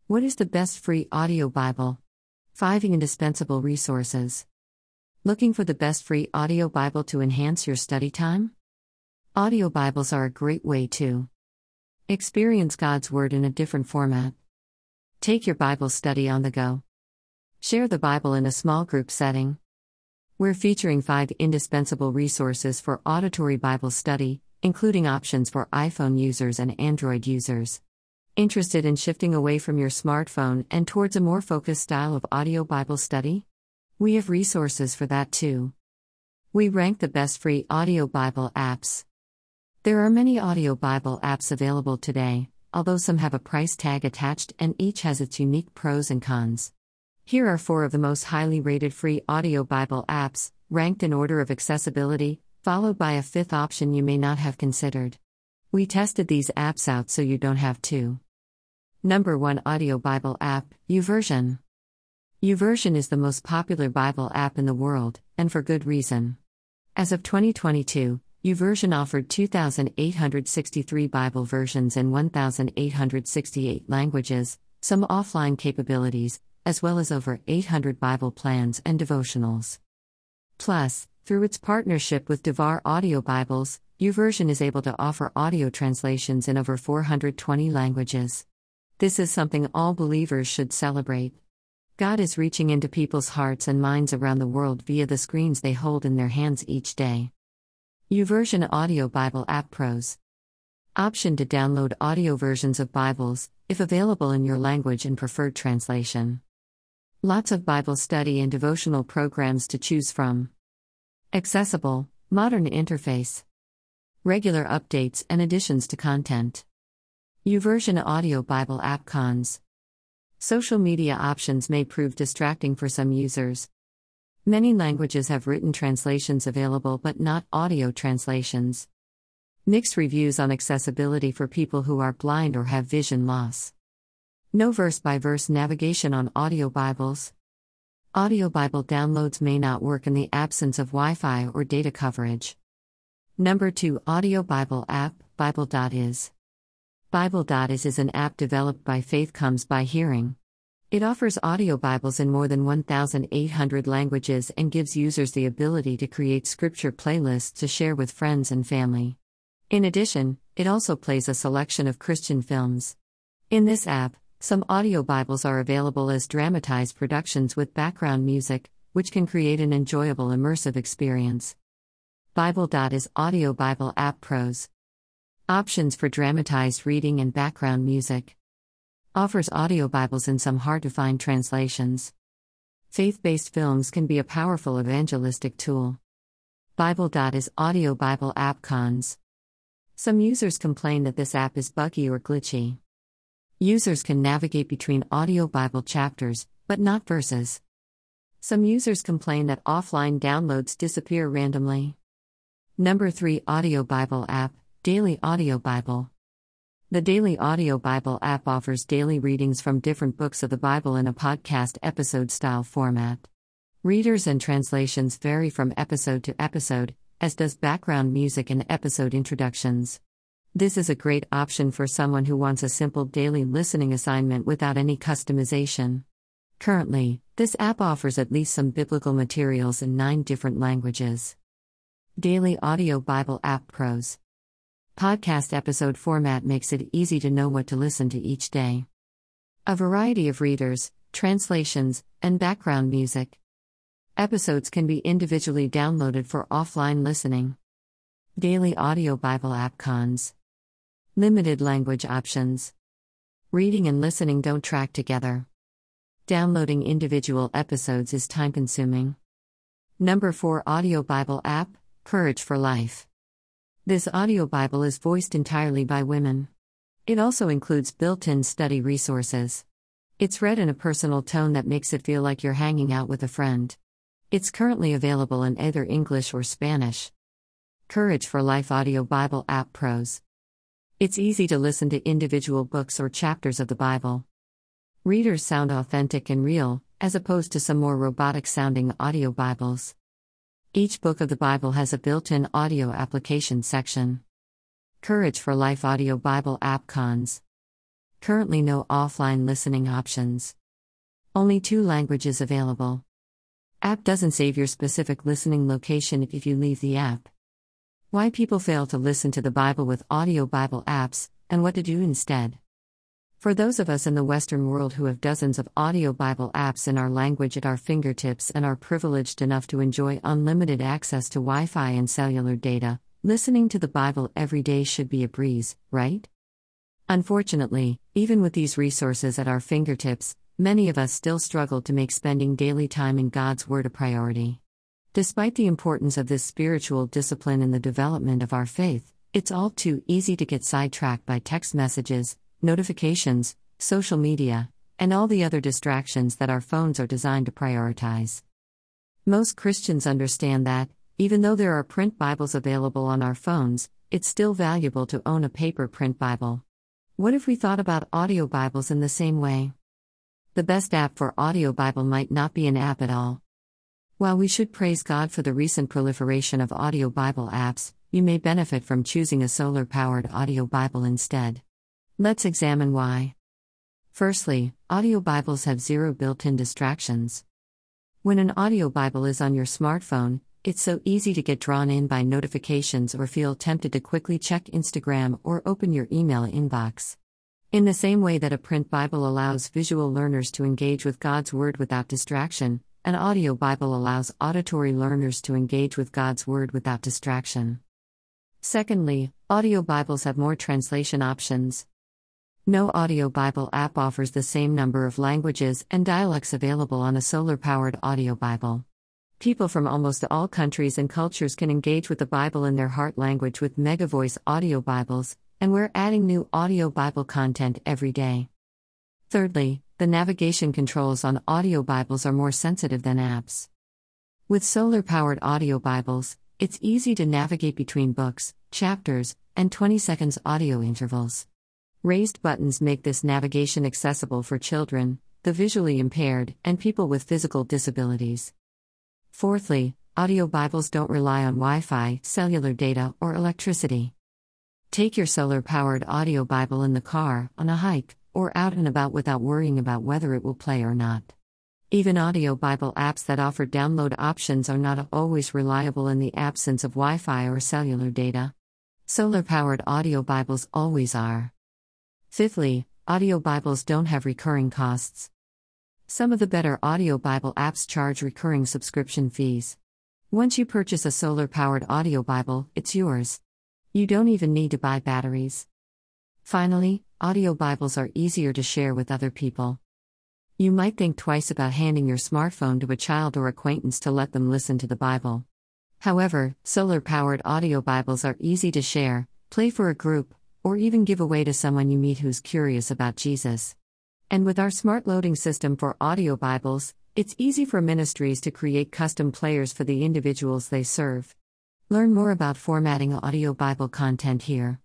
What is the best free audio Bible? 5 indispensable resources. Looking for the best free audio Bible to enhance your study time? Audio Bibles are a great way to experience God's Word in a different format. Take your Bible study on the go. Share the Bible in a small group setting. We're featuring 5 indispensable resources for auditory Bible study, including options for iPhone users and Android users. Interested in shifting away from your smartphone and towards a more focused style of audio Bible study? We have resources for that too. We rank the best free audio Bible apps. There are many audio Bible apps available today, although some have a price tag attached and each has its unique pros and cons. Here are 4 of the most highly rated free audio Bible apps, ranked in order of accessibility, followed by a 5th option you may not have considered. We tested these apps out so you don't have to. Number 1 Audio Bible App, YouVersion. YouVersion is the most popular Bible app in the world, and for good reason. As of 2022, YouVersion offered 2,863 Bible versions in 1,868 languages, some offline capabilities, as well as over 800 Bible plans and devotionals. Plus, through its partnership with Devar Audio Bibles, YouVersion is able to offer audio translations in over 420 languages. This is something all believers should celebrate. God is reaching into people's hearts and minds around the world via the screens they hold in their hands each day. YouVersion Audio Bible App Pros. Option to download audio versions of Bibles, if available in your language and preferred translation. Lots of Bible study and devotional programs to choose from. Accessible, modern interface. Regular updates and additions to content. YouVersion Audio Bible App Cons. Social media options may prove distracting for some users. Many languages have written translations available but not audio translations. Mixed reviews on accessibility for people who are blind or have vision loss. No verse-by-verse navigation on audio Bibles. Audio Bible downloads may not work in the absence of Wi-Fi or data coverage. Number 2 Audio Bible App, Bible.is. Bible.is is an app developed by Faith Comes by Hearing. It offers audio Bibles in more than 1,800 languages and gives users the ability to create scripture playlists to share with friends and family. In addition, it also plays a selection of Christian films. In this app, some audio Bibles are available as dramatized productions with background music, which can create an enjoyable immersive experience. Bible.is Audio Bible App Pros. Options for dramatized reading and background music. Offers audio Bibles in some hard-to-find translations. Faith-based films can be a powerful evangelistic tool. Bible.is Audio Bible App Cons. Some users complain that this app is buggy or glitchy. Users can navigate between audio Bible chapters, but not verses. Some users complain that offline downloads disappear randomly. Number 3 Audio Bible App, Daily Audio Bible. The Daily Audio Bible app offers daily readings from different books of the Bible in a podcast episode-style format. Readers and translations vary from episode to episode, as does background music and episode introductions. This is a great option for someone who wants a simple daily listening assignment without any customization. Currently, this app offers at least some biblical materials in 9 different languages. Daily Audio Bible App Pros. Podcast episode format makes it easy to know what to listen to each day. A variety of readers, translations, and background music. Episodes can be individually downloaded for offline listening. Daily Audio Bible App Cons. Limited language options. Reading and listening don't track together. Downloading individual episodes is time-consuming. Number 4 Audio Bible App, Courage for Life. This audio Bible is voiced entirely by women. It also includes built-in study resources. It's read in a personal tone that makes it feel like you're hanging out with a friend. It's currently available in either English or Spanish. Courage for Life Audio Bible App Pros. It's easy to listen to individual books or chapters of the Bible. Readers sound authentic and real, as opposed to some more robotic-sounding audio Bibles. Each book of the Bible has a built-in audio application section. Courage for Life Audio Bible App Cons. Currently, no offline listening options. Only 2 languages available. App doesn't save your specific listening location if you leave the app. Why people fail to listen to the Bible with audio Bible apps, and what to do instead. For those of us in the Western world who have dozens of audio Bible apps in our language at our fingertips and are privileged enough to enjoy unlimited access to Wi-Fi and cellular data, listening to the Bible every day should be a breeze, right? Unfortunately, even with these resources at our fingertips, many of us still struggle to make spending daily time in God's Word a priority. Despite the importance of this spiritual discipline in the development of our faith, it's all too easy to get sidetracked by text messages, notifications, social media, and all the other distractions that our phones are designed to prioritize. Most Christians understand that, even though there are print Bibles available on our phones, it's still valuable to own a paper print Bible. What if we thought about audio Bibles in the same way? The best app for audio Bible might not be an app at all. While we should praise God for the recent proliferation of audio Bible apps, you may benefit from choosing a solar-powered audio Bible instead. Let's examine why. Firstly, audio Bibles have 0 built-in distractions. When an audio Bible is on your smartphone, it's so easy to get drawn in by notifications or feel tempted to quickly check Instagram or open your email inbox. In the same way that a print Bible allows visual learners to engage with God's Word without distraction, an audio Bible allows auditory learners to engage with God's Word without distraction. Secondly, audio Bibles have more translation options. No audio Bible app offers the same number of languages and dialects available on a solar-powered audio Bible. People from almost all countries and cultures can engage with the Bible in their heart language with MegaVoice audio Bibles, and we're adding new audio Bible content every day. Thirdly, the navigation controls on audio Bibles are more sensitive than apps. With solar-powered audio Bibles, it's easy to navigate between books, chapters, and 20 seconds audio intervals. Raised buttons make this navigation accessible for children, the visually impaired, and people with physical disabilities. Fourthly, audio Bibles don't rely on Wi-Fi, cellular data, or electricity. Take your solar-powered audio Bible in the car, on a hike, or out and about without worrying about whether it will play or not. Even audio Bible apps that offer download options are not always reliable in the absence of Wi-Fi or cellular data. Solar-powered audio Bibles always are. Fifthly, audio Bibles don't have recurring costs. Some of the better audio Bible apps charge recurring subscription fees. Once you purchase a solar-powered audio Bible, it's yours. You don't even need to buy batteries. Finally, audio Bibles are easier to share with other people. You might think twice about handing your smartphone to a child or acquaintance to let them listen to the Bible. However, solar-powered audio Bibles are easy to share, play for a group, or even give away to someone you meet who's curious about Jesus. And with our smart loading system for audio Bibles, it's easy for ministries to create custom players for the individuals they serve. Learn more about formatting audio Bible content here.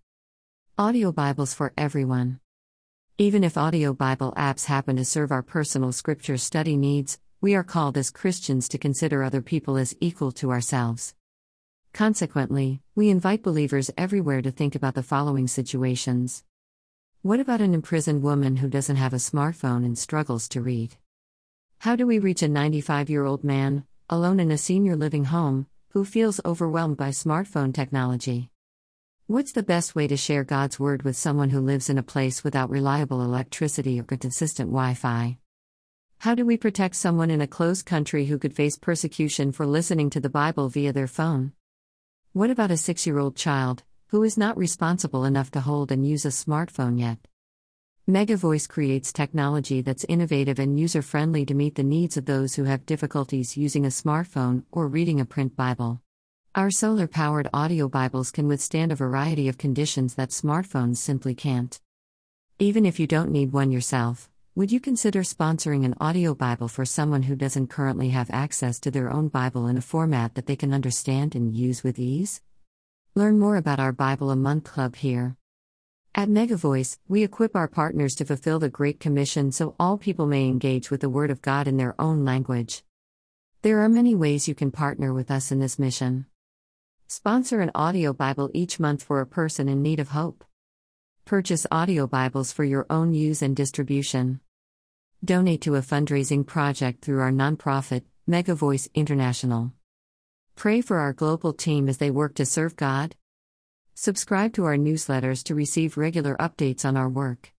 Audio Bibles for everyone. Even if audio Bible apps happen to serve our personal scripture study needs, we are called as Christians to consider other people as equal to ourselves. Consequently, we invite believers everywhere to think about the following situations. What about an imprisoned woman who doesn't have a smartphone and struggles to read? How do we reach a 95-year-old man, alone in a senior living home, who feels overwhelmed by smartphone technology? What's the best way to share God's Word with someone who lives in a place without reliable electricity or consistent Wi-Fi? How do we protect someone in a closed country who could face persecution for listening to the Bible via their phone? What about a 6-year-old child, who is not responsible enough to hold and use a smartphone yet? MegaVoice creates technology that's innovative and user-friendly to meet the needs of those who have difficulties using a smartphone or reading a print Bible. Our solar-powered audio Bibles can withstand a variety of conditions that smartphones simply can't. Even if you don't need one yourself, would you consider sponsoring an audio Bible for someone who doesn't currently have access to their own Bible in a format that they can understand and use with ease? Learn more about our Bible a Month Club here. At MegaVoice, we equip our partners to fulfill the Great Commission so all people may engage with the Word of God in their own language. There are many ways you can partner with us in this mission. Sponsor an audio Bible each month for a person in need of hope. Purchase audio Bibles for your own use and distribution. Donate to a fundraising project through our nonprofit, Mega Voice International. Pray for our global team as they work to serve God. Subscribe to our newsletters to receive regular updates on our work.